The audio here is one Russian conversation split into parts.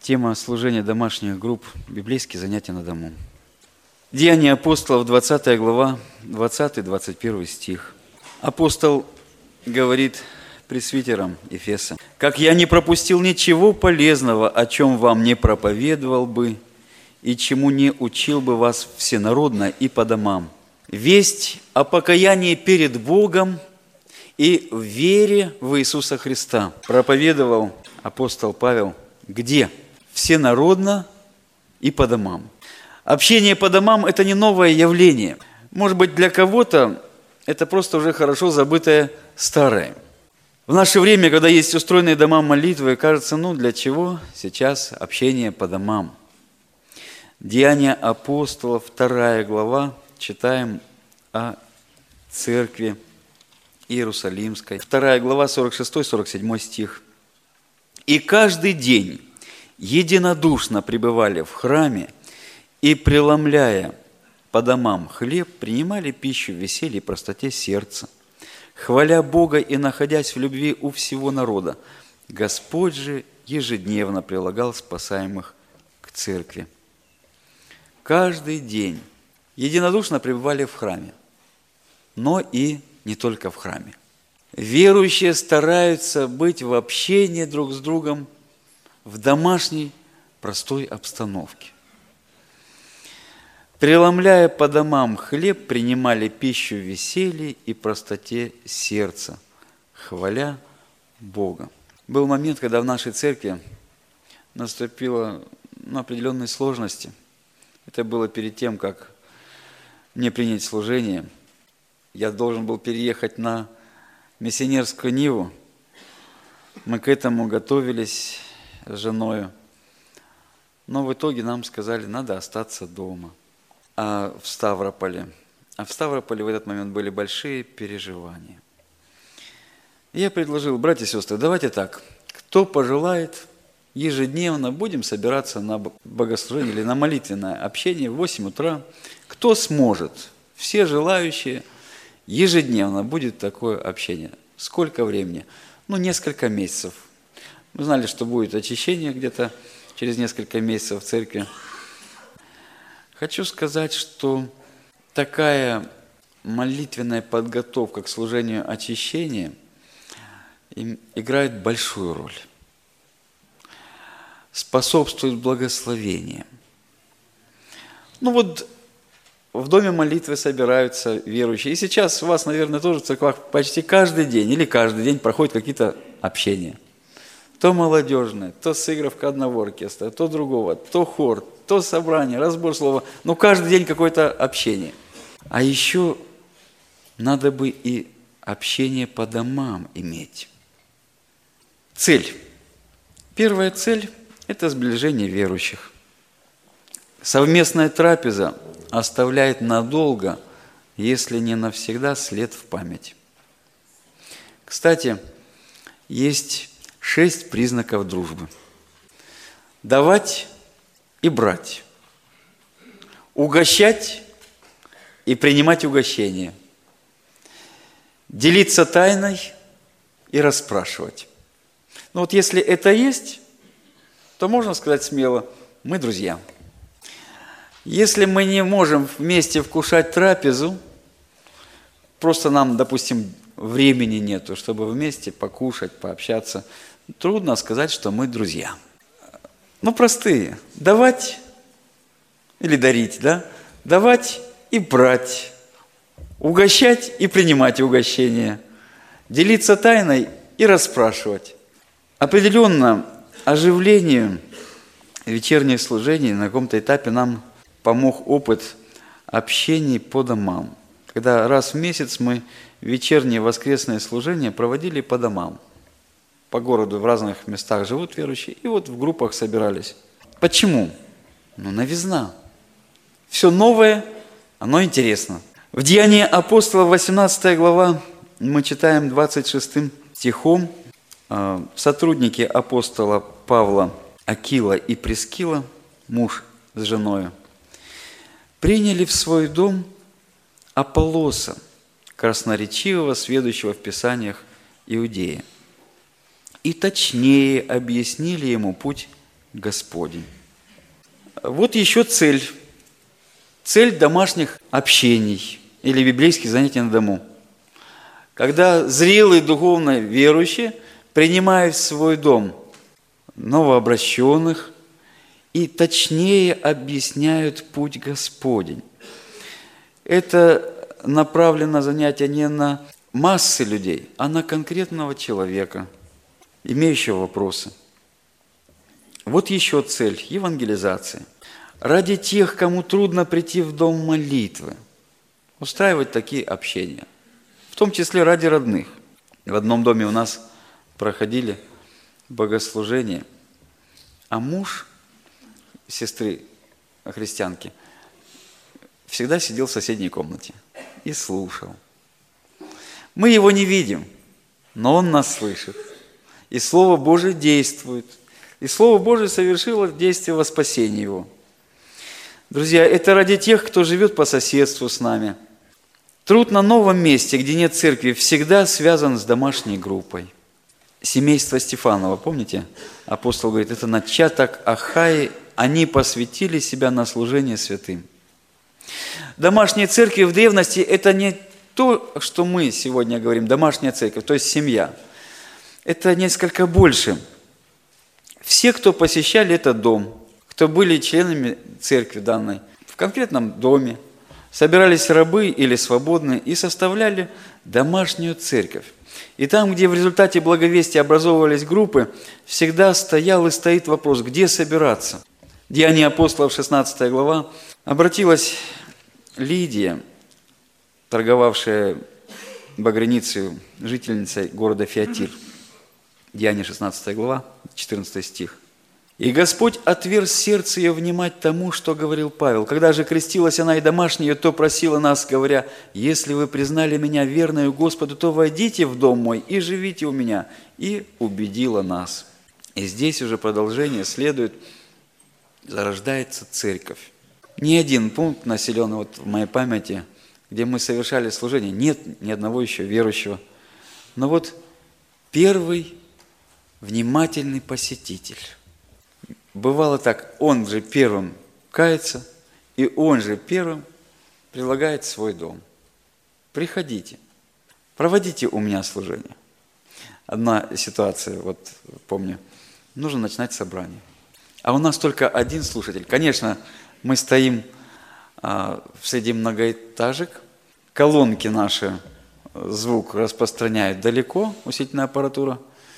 Тема служения домашних групп, библейские занятия на дому. Деяния апостолов, 20 глава, 20-21 стих. Апостол говорит пресвитерам Ефеса: «Как я не пропустил ничего полезного, о чем вам не проповедовал бы, и чему не учил бы вас всенародно и по домам. Весть о покаянии перед Богом и в вере в Иисуса Христа проповедовал апостол Павел. Где? Всенародно и по домам». Общение по домам – это не новое явление. Может быть, для кого-то это просто уже хорошо забытое старое. В наше время, когда есть устроенные дома молитвы, кажется, для чего сейчас общение по домам? Деяния апостолов, 2 глава, читаем о церкви Иерусалимской. 2 глава, 46-47 стих. «И каждый день единодушно пребывали в храме и, преломляя по домам хлеб, принимали пищу в веселье и простоте сердца, хваля Бога и находясь в любви у всего народа. Господь же ежедневно прилагал спасаемых к церкви». Каждый день единодушно пребывали в храме, но и не только в храме. Верующие стараются быть в общении друг с другом в домашней простой обстановке. Преломляя по домам хлеб, принимали пищу в веселье и простоте сердца, хваля Бога. Был момент, когда в нашей церкви наступило определенные сложности. Это было перед тем, как мне принять служение. Я должен был переехать на миссионерскую ниву. Мы к этому готовились с женой. Но в итоге нам сказали, надо остаться дома. В Ставрополе в этот момент были большие переживания. Я предложил: братья и сестры, давайте так, кто пожелает, ежедневно будем собираться на богослужение или на молитвенное общение в 8 утра. Кто сможет, все желающие, ежедневно будет такое общение. Сколько времени? Несколько месяцев. Мы знали, что будет очищение где-то через несколько месяцев в церкви. Хочу сказать, что такая молитвенная подготовка к служению очищения играет большую роль. Способствует благословению. В доме молитвы собираются верующие. И сейчас у вас, наверное, тоже в церквах почти каждый день или каждый день проходят какие-то общения. То молодежное, то сыгровка одного оркестра, то другого, то хор, то собрание, разбор слова. Каждый день какое-то общение. А еще надо бы и общение по домам иметь. Цель. Первая цель – это сближение верующих. Совместная трапеза оставляет надолго, если не навсегда, след в память. Кстати, есть 6 признаков дружбы. Давать и брать. Угощать и принимать угощение. Делиться тайной и расспрашивать. Если это есть, то можно сказать смело: мы друзья. Если мы не можем вместе вкушать трапезу, просто нам, допустим, времени нету, чтобы вместе покушать, пообщаться, трудно сказать, что мы друзья. Простые. Давать или дарить, да? Давать и брать. Угощать и принимать угощение. Делиться тайной и расспрашивать. Определенно, оживлению вечерних служений на каком-то этапе нам помог опыт общения по домам. Когда раз в месяц мы вечерние воскресные служения проводили по домам. По городу в разных местах живут верующие, и в группах собирались. Почему? Новизна. Все новое, оно интересно. В Деянии апостолов, 18 глава, мы читаем 26 стихом. Сотрудники апостола Павла, Акила и Прискила, муж с женою, приняли в свой дом Аполлоса, красноречивого, сведущего в Писаниях Иудея, и точнее объяснили ему путь Господень. Вот еще цель. Цель домашних общений или библейских занятий на дому. Когда зрелые духовно верующие принимают в свой дом новообращенных и точнее объясняют путь Господень. Это направлено занятие не на массы людей, а на конкретного человека, имеющего вопросы. Вот еще цель – евангелизация. Ради тех, кому трудно прийти в дом молитвы, устраивать такие общения, в том числе ради родных. В одном доме у нас проходили богослужения, а муж сестры христианки всегда сидел в соседней комнате и слушал. Мы его не видим, но он нас слышит. И Слово Божие действует. И Слово Божие совершило действие во спасении его. Друзья, это ради тех, кто живет по соседству с нами. Труд на новом месте, где нет церкви, всегда связан с домашней группой. Семейство Стефанова, помните? Апостол говорит, это начаток Ахаи, они посвятили себя на служение святым. Домашние церкви в древности – это не то, что мы сегодня говорим, домашняя церковь, то есть семья. Это несколько больше. Все, кто посещали этот дом, кто были членами церкви данной, в конкретном доме, собирались рабы или свободные и составляли домашнюю церковь. И там, где в результате благовестия образовывались группы, всегда стоял и стоит вопрос, где собираться. Деяния апостолов, 16 глава, обратилась Лидия, торговавшая багряницей, жительницей города Фиатир. Деяния 16 глава, 14 стих. «И Господь отверз сердце ее внимать тому, что говорил Павел. Когда же крестилась она и домашняя, то просила нас, говоря, если вы признали меня верною Господу, то войдите в дом мой и живите у меня». И убедила нас. И здесь уже продолжение следует, зарождается церковь. Ни один пункт населенный вот в моей памяти, где мы совершали служение, нет ни одного еще верующего. Но вот первый внимательный посетитель. Бывало так, он же первым кается, и он же первым предлагает свой дом. Приходите, проводите у меня служение. Одна ситуация, вот помню, нужно начинать собрание. А у нас только один слушатель. Конечно, мы стоим среди многоэтажек, колонки наши звук распространяют далеко, усилительная аппаратура,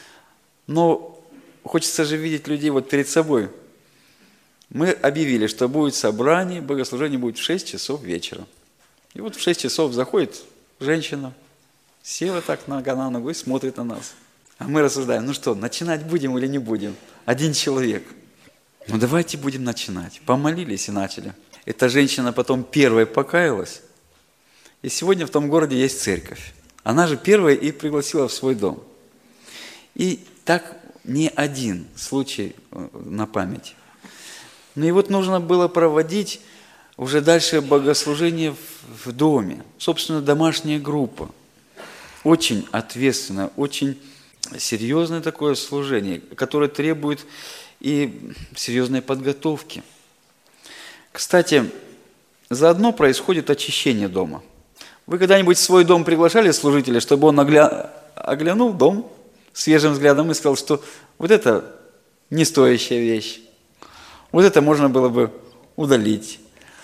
но хочется же видеть людей вот перед собой. Мы объявили, что будет собрание, богослужение будет в 6 часов вечера. И вот в 6 часов заходит женщина, села так нога на ногу и смотрит на нас. А мы рассуждаем, ну что, начинать будем или не будем? Один человек. Ну давайте будем начинать. Помолились и начали. Эта женщина потом первой покаялась. И сегодня в том городе есть церковь. Она же первая и пригласила в свой дом. И так не один случай на память. Ну и вот нужно было проводить уже дальше богослужение в доме. Собственно, домашняя группа. Очень ответственное, очень серьезное такое служение, которое требует и серьезной подготовки. Кстати, заодно происходит очищение дома. Вы когда-нибудь в свой дом приглашали служителя, чтобы он оглянул дом свежим взглядом и сказал, что вот это не стоящая вещь, вот это можно было бы удалить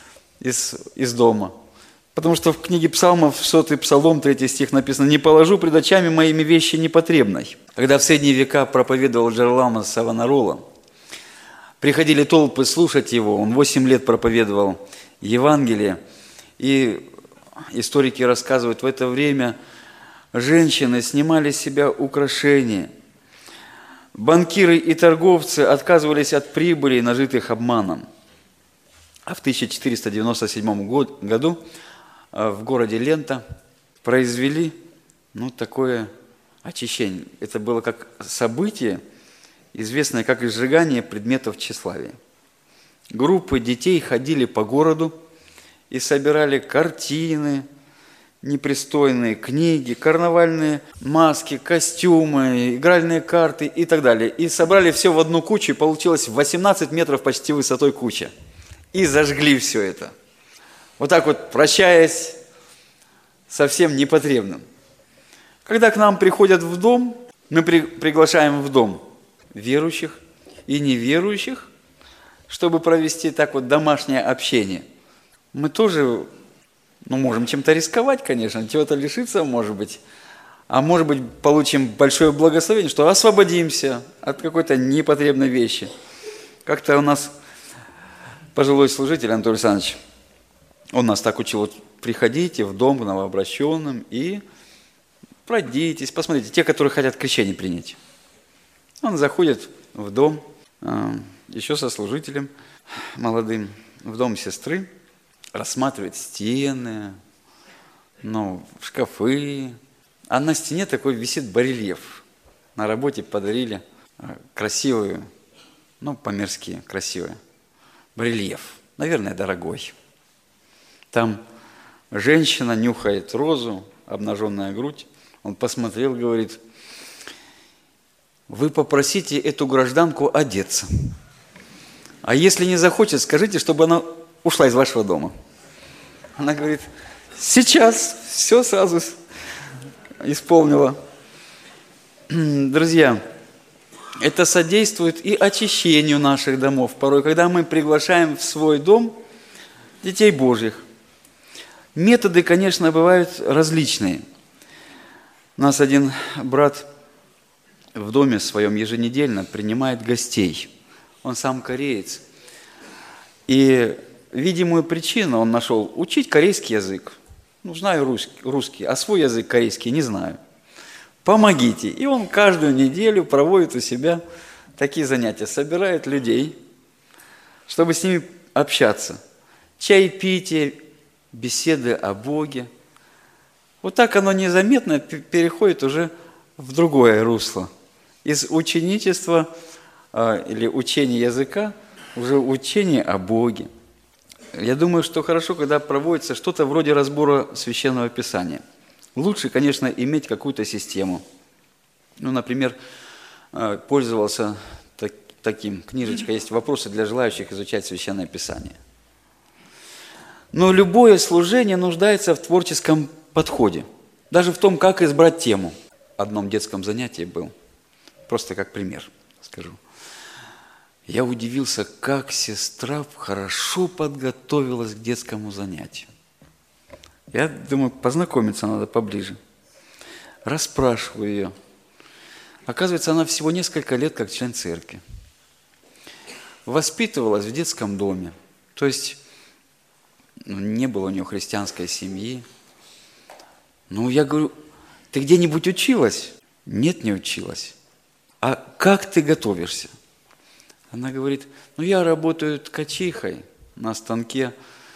из дома. Потому что в книге Псалмов, 100-й Псалом, 3 стих написано, «Не положу пред очами моими вещи непотребной». Когда в средние века проповедовал Джералама Савонарола, приходили толпы слушать его, он 8 лет проповедовал Евангелие, и историки рассказывают, в это время женщины снимали с себя украшения. Банкиры и торговцы отказывались от прибыли, нажитых обманом. А в 1497 году в городе Лента произвели такое очищение. Это было как событие, известное как изжигание предметов тщеславия. Группы детей ходили по городу и собирали картины, непристойные книги, карнавальные маски, костюмы, игральные карты и так далее. И собрали все в одну кучу, и получилось 18 метров почти высотой куча. И зажгли все это. Вот так вот, прощаясь со всем непотребным. Когда к нам приходят в дом, мы приглашаем в дом верующих и неверующих, чтобы провести так вот домашнее общение. Мы тоже, можем чем-то рисковать, конечно, чего-то лишиться, может быть. А может быть, получим большое благословение, что освободимся от какой-то непотребной вещи. Как-то у нас пожилой служитель Анатолий Александрович, он нас так учил: вот приходите в дом к новообращенным и пройдитесь, посмотрите, те, которые хотят крещение принять. Он заходит в дом, еще со служителем молодым, в дом сестры, рассматривает стены, шкафы. А на стене такой висит барельеф. На работе подарили красивую, по-мирски красивый барельеф. Наверное, дорогой. Там женщина нюхает розу, обнаженная грудь. Он посмотрел, говорит: вы попросите эту гражданку одеться. А если не захочет, скажите, чтобы она ушла из вашего дома. Она говорит: сейчас, все сразу исполнила. Друзья, это содействует и очищению наших домов. Порой, когда мы приглашаем в свой дом детей Божьих. Методы, конечно, бывают различные. У нас один брат в доме своем еженедельно принимает гостей. Он сам кореец. И видимую причину он нашел: учить корейский язык. Знаю русский, а свой язык корейский не знаю. Помогите. И он каждую неделю проводит у себя такие занятия. Собирает людей, чтобы с ними общаться. Чаепитие, беседы о Боге. Вот так оно незаметно переходит уже в другое русло. Из ученичества или учения языка уже учение о Боге. Я думаю, что хорошо, когда проводится что-то вроде разбора Священного Писания. Лучше, конечно, иметь какую-то систему. Например, пользовался таким книжечкой, есть вопросы для желающих изучать Священное Писание. Но любое служение нуждается в творческом подходе. Даже в том, как избрать тему. В одном детском занятии был. Просто как пример скажу. Я удивился, как сестра хорошо подготовилась к детскому занятию. Я думаю, познакомиться надо поближе. Расспрашиваю ее. Оказывается, она всего несколько лет как член церкви. Воспитывалась в детском доме. То есть не было у нее христианской семьи. Я говорю: ты где-нибудь училась? Нет, не училась. А как ты готовишься? Она говорит: я работаю ткачихой на станке,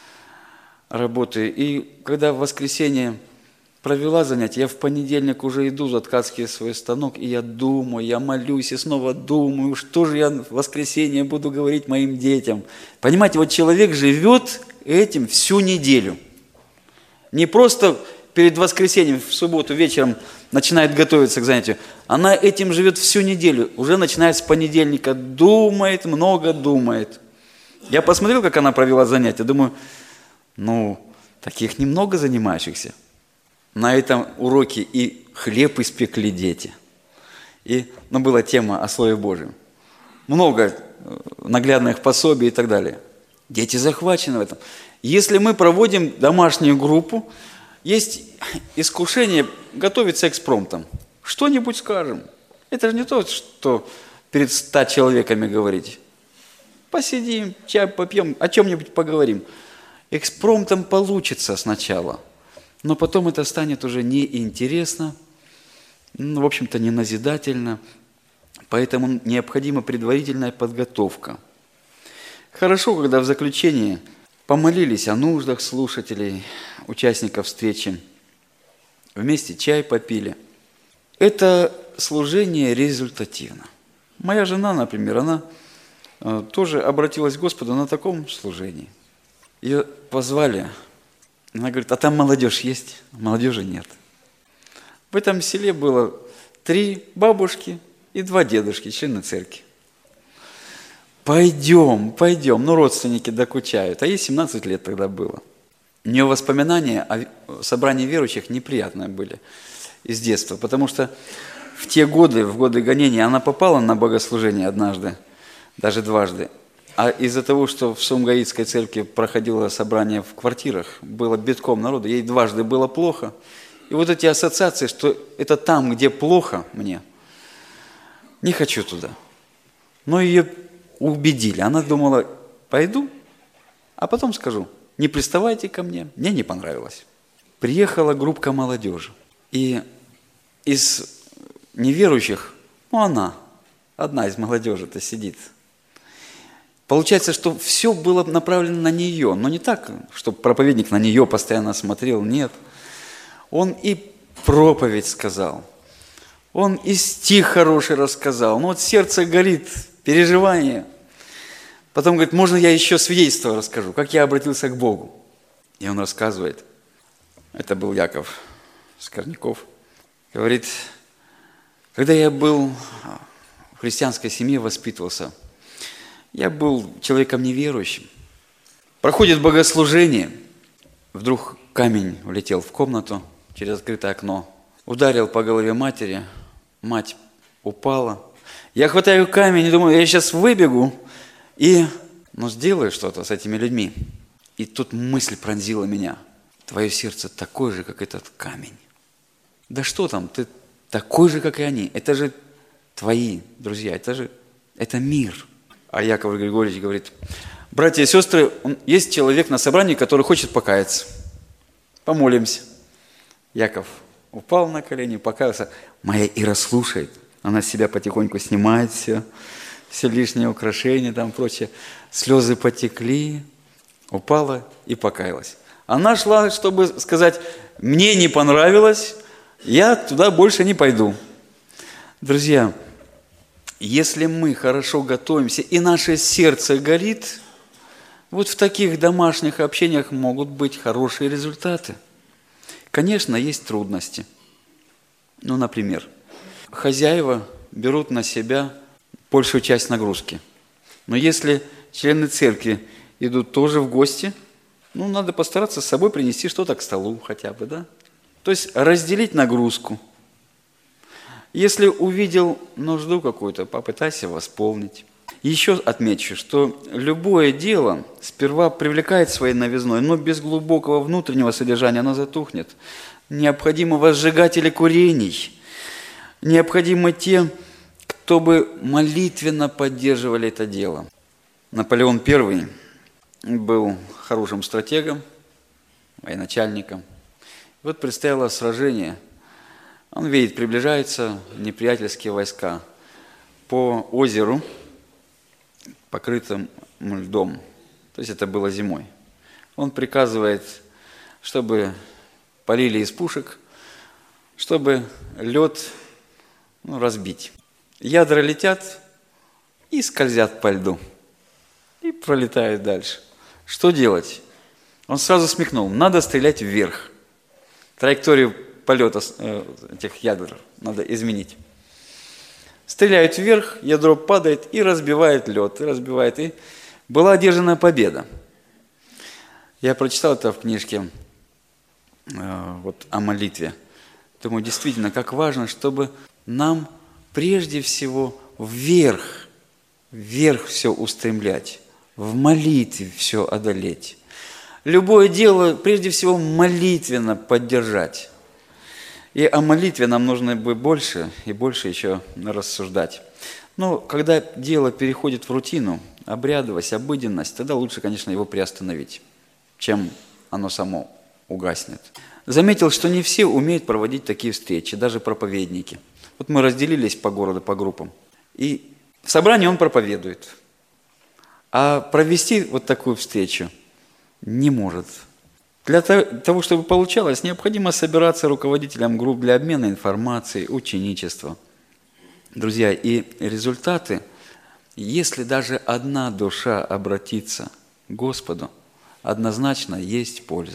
работаю. И когда в воскресенье провела занятие, я в понедельник уже иду за ткацкий свой станок, и я думаю, я молюсь и снова думаю, что же я в воскресенье буду говорить моим детям. Понимаете, вот человек живет этим всю неделю. Не просто перед воскресеньем в субботу вечером начинает готовиться к занятию. Она этим живет всю неделю. Уже начиная с понедельника думает, много думает. Я посмотрел, как она провела занятия. Думаю, таких немного занимающихся. На этом уроке и хлеб испекли дети. И была тема о Слове Божьем. Много наглядных пособий и так далее. Дети захвачены в этом. Если мы проводим домашнюю группу, есть искушение готовиться экспромтом. Что-нибудь скажем. Это же не то, что перед 100 человеками говорить. Посидим, чай попьем, о чем-нибудь поговорим. Экспромтом получится сначала, но потом это станет уже неинтересно, в общем-то, не назидательно. Поэтому необходима предварительная подготовка. Хорошо, когда в заключении помолились о нуждах слушателей, участников встречи, вместе чай попили. Это служение результативно. Моя жена, например, она тоже обратилась к Господу на таком служении. Ее позвали Она говорит, а там молодежь есть? Молодежи нет. В этом селе было 3 бабушки и 2 дедушки, члены церкви. Пойдем. Ну, родственники докучают. А ей 17 лет тогда было. У нее воспоминания о собрании верующих неприятные были из детства, потому что в те годы, в годы гонения, она попала на богослужение однажды, даже дважды. А из-за того, что в Сумгаитской церкви проходило собрание в квартирах, было битком народу, ей дважды было плохо. И вот эти ассоциации, что это там, где плохо мне, не хочу туда. Но ее убедили. Она думала, пойду, а потом скажу, не приставайте ко мне не понравилось. Приехала группа молодежи. И из неверующих, она, одна из молодежи-то сидит. Получается, что все было направлено на нее. Но не так, чтобы проповедник на нее постоянно смотрел, нет. Он и проповедь сказал. Он и стих хороший рассказал. Ну вот сердце горит, переживание. Потом говорит, можно я еще свидетельство расскажу, как я обратился к Богу. И он рассказывает. Это был Яков Скорняков. Говорит, когда я был в христианской семье, воспитывался, я был человеком неверующим. Проходит богослужение, вдруг камень влетел в комнату через открытое окно, ударил по голове матери, мать упала. Я хватаю камень и думаю, я сейчас выбегу и сделаю что-то с этими людьми. И тут мысль пронзила меня. Твое сердце такое же, как этот камень. Да что там, ты такой же, как и они. Это же твои друзья, это мир. А Яков Григорьевич говорит, братья и сестры, есть человек на собрании, который хочет покаяться. Помолимся. Яков упал на колени, покаялся. Моя Ира слушает. Она с себя потихоньку снимает все лишние украшения, там прочее. Слезы потекли, упала и покаялась. Она шла, чтобы сказать, мне не понравилось, я туда больше не пойду. Друзья, если мы хорошо готовимся и наше сердце горит, вот в таких домашних общениях могут быть хорошие результаты. Конечно, есть трудности. Например, хозяева берут на себя большую часть нагрузки. Но если члены церкви идут тоже в гости, надо постараться с собой принести что-то к столу хотя бы, да? То есть разделить нагрузку. Если увидел нужду какую-то, попытайся восполнить. Еще отмечу, что любое дело сперва привлекает своей новизной, но без глубокого внутреннего содержания оно затухнет. Необходимы возжигатели курений. Необходимы те, кто бы молитвенно поддерживали это дело. Наполеон I был хорошим стратегом, военачальником. Вот предстояло сражение. Он видит, приближаются неприятельские войска по озеру, покрытым льдом. То есть это было зимой. Он приказывает, чтобы полили из пушек, чтобы лед разбить. Ядра летят и скользят по льду. И пролетают дальше. Что делать? Он сразу смекнул, надо стрелять вверх. Траекторию полета этих ядер надо изменить. Стреляют вверх, ядро падает и разбивает лед, и была одержана победа. Я прочитал это в книжке о молитве. Думаю, действительно, как важно, чтобы нам прежде всего вверх все устремлять, в молитве все одолеть. Любое дело, прежде всего, молитвенно поддержать. И о молитве нам нужно бы больше и больше еще рассуждать. Но когда дело переходит в рутину, обрядовость, обыденность, тогда лучше, конечно, его приостановить, чем оно само угаснет. Заметил, что не все умеют проводить такие встречи, даже проповедники. Вот мы разделились по городу, по группам, и в собрании он проповедует. А провести вот такую встречу не может. Для того, чтобы получалось, необходимо собираться руководителям групп для обмена информацией, ученичества. Друзья, и результаты, если даже одна душа обратится к Господу, однозначно есть польза.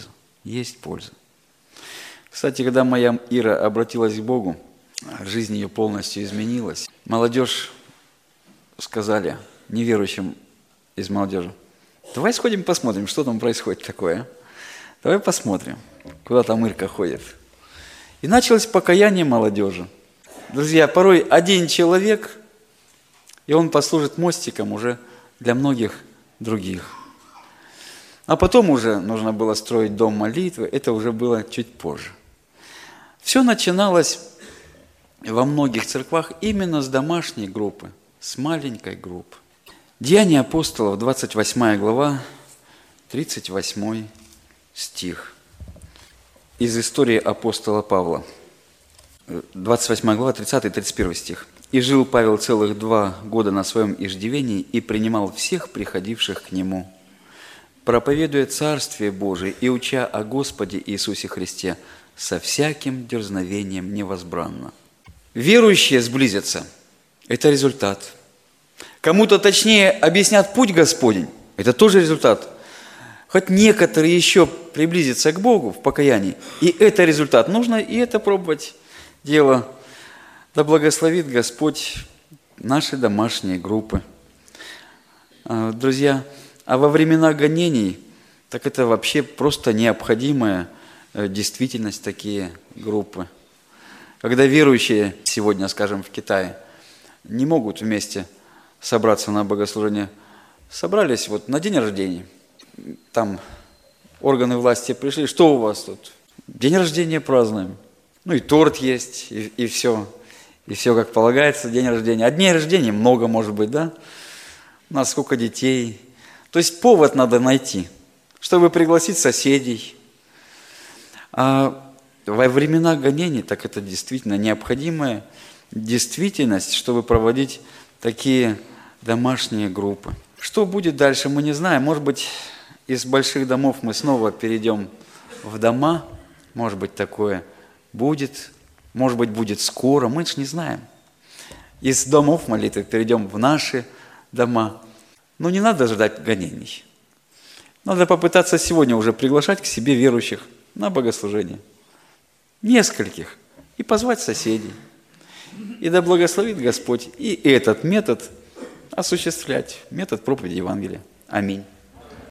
есть польза. Кстати, когда моя Ира обратилась к Богу, жизнь ее полностью изменилась. Молодежь сказали, неверующим из молодежи, давай сходим посмотрим, что там происходит такое. Давай посмотрим, куда там Ирка ходит. И началось покаяние молодежи. Друзья, порой один человек, и он послужит мостиком уже для многих других. А потом уже нужно было строить дом молитвы, это уже было чуть позже. Все начиналось во многих церквах именно с домашней группы, с маленькой группы. Деяния апостолов, 28 глава, 38 стих. Из истории апостола Павла. 28 глава, 30-31 стих. «И жил Павел целых 2 года на своем иждивении и принимал всех приходивших к нему, проповедуя Царствие Божие и уча о Господе Иисусе Христе со всяким дерзновением невозбранно». Верующие сблизятся – это результат. Кому-то точнее объяснят путь Господень – это тоже результат. Хоть некоторые еще приблизятся к Богу в покаянии, и это результат. Нужно и это пробовать дело. Да благословит Господь наши домашние группы. Друзья, а во времена гонений, так это вообще просто необходимая действительность такие группы. Когда верующие сегодня, скажем, в Китае, не могут вместе собраться на богослужение, собрались вот на день рождения, там органы власти пришли, что у вас тут? День рождения празднуем. Ну и торт есть, и все. И все как полагается, день рождения. А дней рождения много может быть, да? У нас сколько детей. То есть повод надо найти, чтобы пригласить соседей. А во времена гонений, так это действительно необходимая действительность, чтобы проводить такие домашние группы. Что будет дальше, мы не знаем. Может быть, из больших домов мы снова перейдем в дома. Может быть, такое будет. Может быть, будет скоро. Мы же не знаем. Из домов молитвы перейдем в наши дома. Но не надо ждать гонений. Надо попытаться сегодня уже приглашать к себе верующих на богослужение. Нескольких. И позвать соседей. И да благословит Господь и этот метод осуществлять. Метод проповеди Евангелия. Аминь.